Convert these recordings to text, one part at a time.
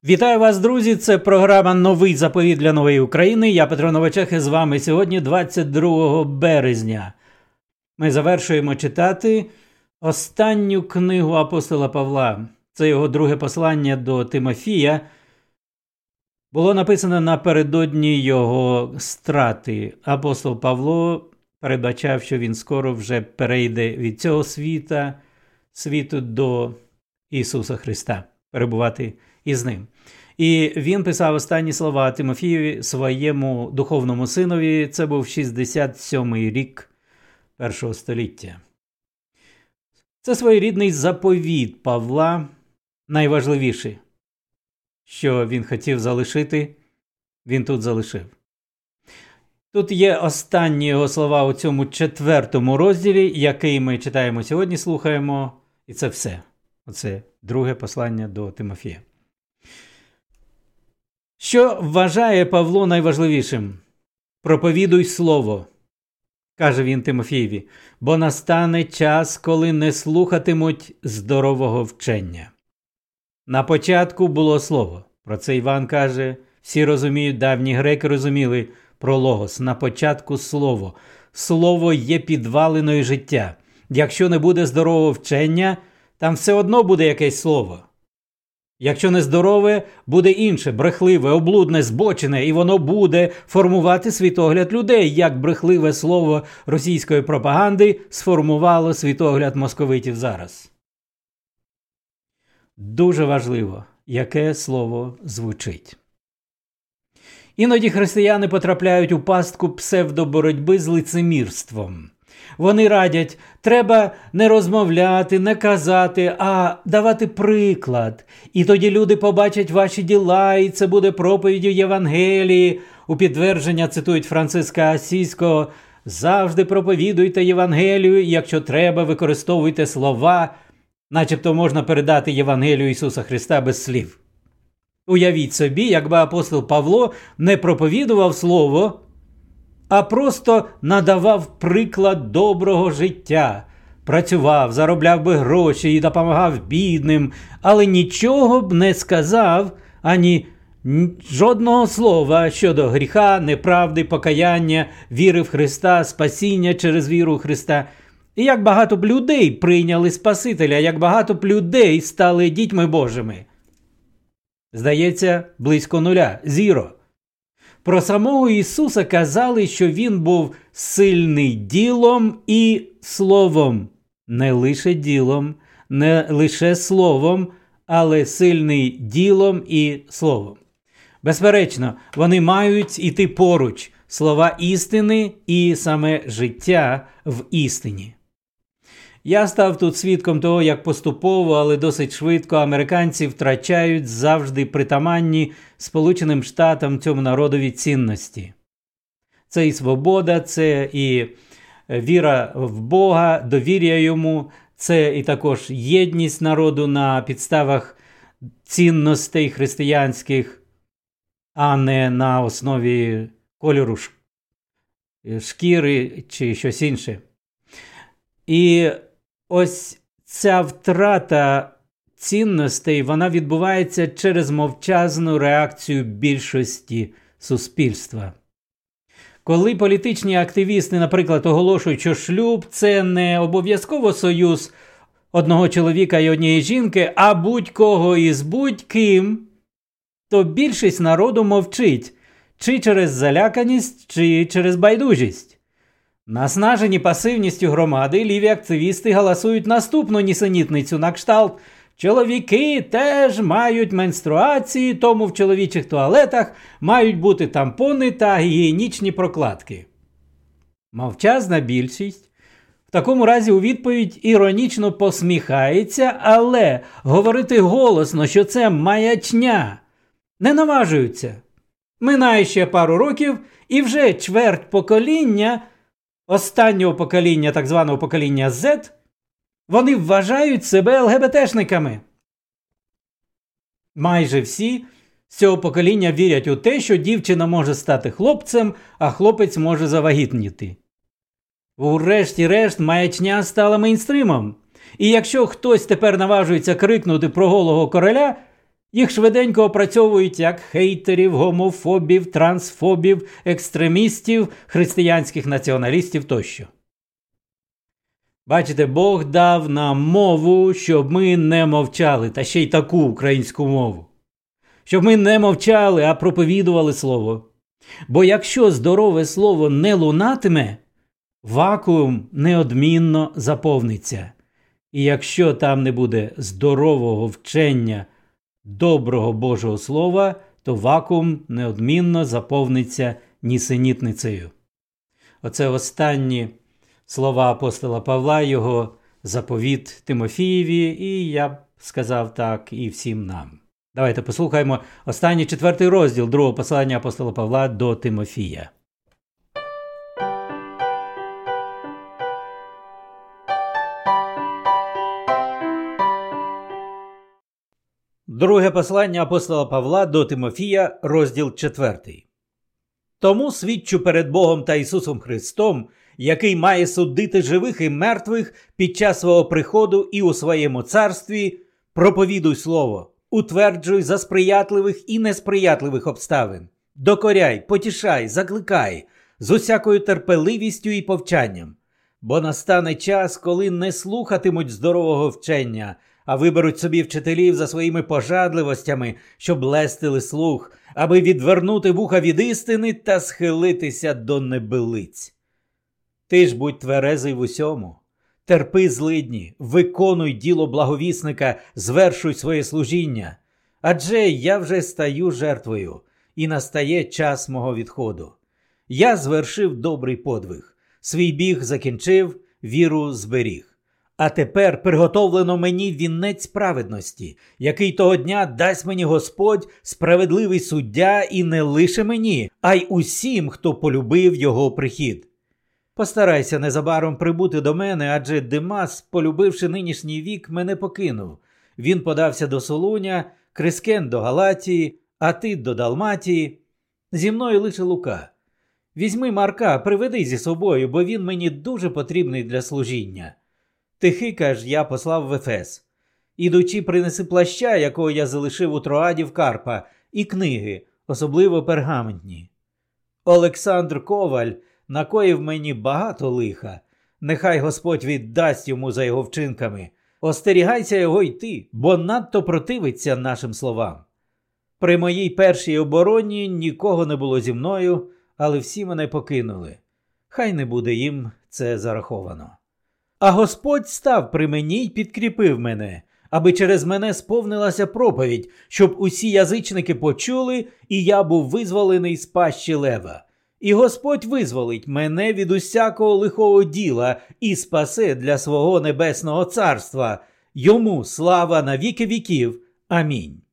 Вітаю вас, друзі! Це програма «Новий заповіт для нової України». Я Петро Новачех і з вами сьогодні 22 березня. Ми завершуємо читати останню книгу апостола Павла. Це його друге послання до Тимофія. Було написано напередодні його страти. Апостол Павло передбачав, що він скоро вже перейде від цього світу до Ісуса Христа, перебувати із ним. І він писав останні слова Тимофієві, своєму духовному синові. Це був 67-й рік першого століття. Це своєрідний заповіт Павла, найважливіший, що він хотів залишити, він тут залишив. Тут є останні його слова у цьому 4-му розділі, який ми читаємо сьогодні, слухаємо, і це все. Оце друге послання до Тимофія. Що вважає Павло найважливішим? Проповідуй слово, каже він Тимофієві, бо настане час, коли не слухатимуть здорового вчення. На початку було слово. Про це Іван каже, всі розуміють, давні греки розуміли про логос. На початку слово. Слово є підвалиною життя. Якщо не буде здорового вчення, там все одно буде якесь слово. Якщо не здорове, буде інше, брехливе, облудне, збочене, і воно буде формувати світогляд людей, як брехливе слово російської пропаганди сформувало світогляд московитів зараз. Дуже важливо, яке слово звучить. Іноді християни потрапляють у пастку псевдоборотьби з лицемірством. Вони радять, треба не розмовляти, не казати, а давати приклад. І тоді люди побачать ваші діла, і це буде проповіддю Євангелії. У підтвердження цитують Франциска Асійського: «Завжди проповідуйте Євангелію, якщо треба, використовуйте слова», начебто можна передати Євангелію Ісуса Христа без слів. Уявіть собі, якби апостол Павло не проповідував слово, а просто надавав приклад доброго життя. Працював, заробляв би гроші і допомагав бідним, але нічого б не сказав, ані жодного слова щодо гріха, неправди, покаяння, віри в Христа, спасіння через віру в Христа. І як багато б людей прийняли Спасителя, як багато б людей стали дітьми Божими. Здається, близько нуля, зіро. Про самого Ісуса казали, що Він був сильний ділом і словом. Не лише ділом, не лише словом, але сильний ділом і словом. Безперечно, вони мають іти поруч. Слова істини і саме життя в істині. Я став тут свідком того, як поступово, але досить швидко американці втрачають завжди притаманні Сполученим Штатам, цьому народові, цінності. Це і свобода, це і віра в Бога, довір'я йому, це і також єдність народу на підставах цінностей християнських, а не на основі кольору шкіри чи щось інше. І ось ця втрата цінностей, вона відбувається через мовчазну реакцію більшості суспільства. Коли політичні активісти, наприклад, оголошують, що шлюб – це не обов'язково союз одного чоловіка і однієї жінки, а будь-кого із будь-ким, то більшість народу мовчить, чи через заляканість, чи через байдужість. Наснажені пасивністю громади, ліві активісти галасують наступну нісенітницю на кшталт: чоловіки теж мають менструації, тому в чоловічих туалетах мають бути тампони та гігієнічні прокладки. Мовчазна більшість в такому разі у відповідь іронічно посміхається, але говорити голосно, що це маячня, не наважуються. Минає ще пару років, і вже чверть покоління, останнього покоління, так званого покоління Z, вони вважають себе ЛГБТшниками. Майже всі з цього покоління вірять у те, що дівчина може стати хлопцем, а хлопець може завагітніти. Урешті-решт, маячня стала мейнстримом. І якщо хтось тепер наважується крикнути про голого короля, Їх швиденько опрацьовують як хейтерів, гомофобів, трансфобів, екстремістів, християнських націоналістів тощо. Бачите, Бог дав нам мову, щоб ми не мовчали, та ще й таку українську мову. Щоб ми не мовчали, а проповідували слово. Бо якщо здорове слово не лунатиме, вакуум неодмінно заповниться. І якщо там не буде здорового вчення доброго Божого Слова, то вакуум неодмінно заповниться нісенітницею. Оце останні слова апостола Павла, його заповіт Тимофієві, і я б сказав так і всім нам. Давайте послухаємо останній 4 розділ другого послання апостола Павла до Тимофія. Друге послання апостола Павла до Тимофія, розділ 4. Тому свідчу перед Богом та Ісусом Христом, який має судити живих і мертвих під час свого приходу і у своєму царстві, проповідуй слово, утверджуй за сприятливих і несприятливих обставин, докоряй, потішай, закликай, з усякою терпеливістю і повчанням. Бо настане час, коли не слухатимуть здорового вчення, а виберуть собі вчителів за своїми пожадливостями, щоб лестили слух, аби відвернути вуха від істини та схилитися до небилиць. Ти ж будь тверезий в усьому, терпи злидні, виконуй діло благовісника, звершуй своє служіння. Адже я вже стаю жертвою, і настає час мого відходу. Я звершив добрий подвиг, свій біг закінчив, віру зберіг. А тепер приготовлено мені вінець праведності, який того дня дасть мені Господь, справедливий суддя, і не лише мені, а й усім, хто полюбив його прихід. Постарайся незабаром прибути до мене, адже Димас, полюбивши нинішній вік, мене покинув. Він подався до Солуня, Крискен до Галатії, а ти до Далматії. Зі мною лише Лука. Візьми Марка, приведи зі собою, бо він мені дуже потрібний для служіння. Тихика ж я послав в Ефес. Ідучи, принеси плаща, якого я залишив у Троаді в Карпа, і книги, особливо пергаментні. Олександр Коваль накоїв мені багато лиха. Нехай Господь віддасть йому за його вчинками. Остерігайся його й ти, бо надто противиться нашим словам. При моїй першій обороні нікого не було зі мною, але всі мене покинули. Хай не буде їм це зараховано. А Господь став при мені й підкріпив мене, аби через мене сповнилася проповідь, щоб усі язичники почули, і я був визволений з пащі лева. І Господь визволить мене від усякого лихого діла і спасе для свого небесного царства. Йому слава на віки віків. Амінь.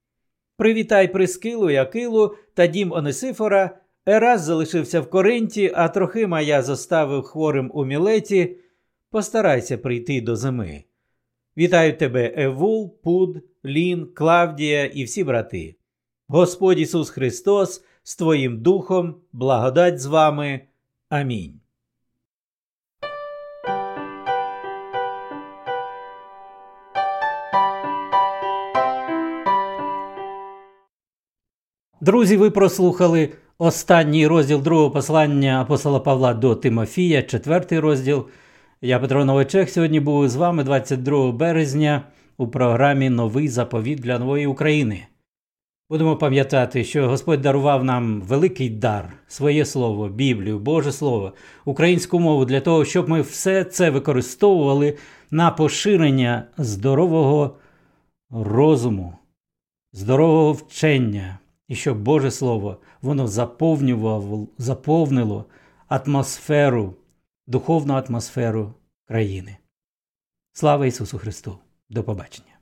Привітай Прискилу і Акилу та дім Онесифора. Ерас залишився в Коринті, а Трохима я зоставив хворим у Мілеті. Постарайся прийти до зими. Вітаю тебе, Евул, Пуд, Лін, Клавдія і всі брати. Господь Ісус Христос з твоїм духом, благодать з вами. Амінь. Друзі, ви прослухали останній розділ другого послання апостола Павла до Тимофія, 4 розділ. Я, Петро Новичек, сьогодні був з вами 22 березня у програмі «Новий заповіт для нової України». Будемо пам'ятати, що Господь дарував нам великий дар – своє слово, Біблію, Боже Слово, українську мову для того, щоб ми все це використовували на поширення здорового розуму, здорового вчення. І щоб Боже Слово, воно заповнило атмосферу, духовну атмосферу країни. Слава Ісусу Христу! До побачення!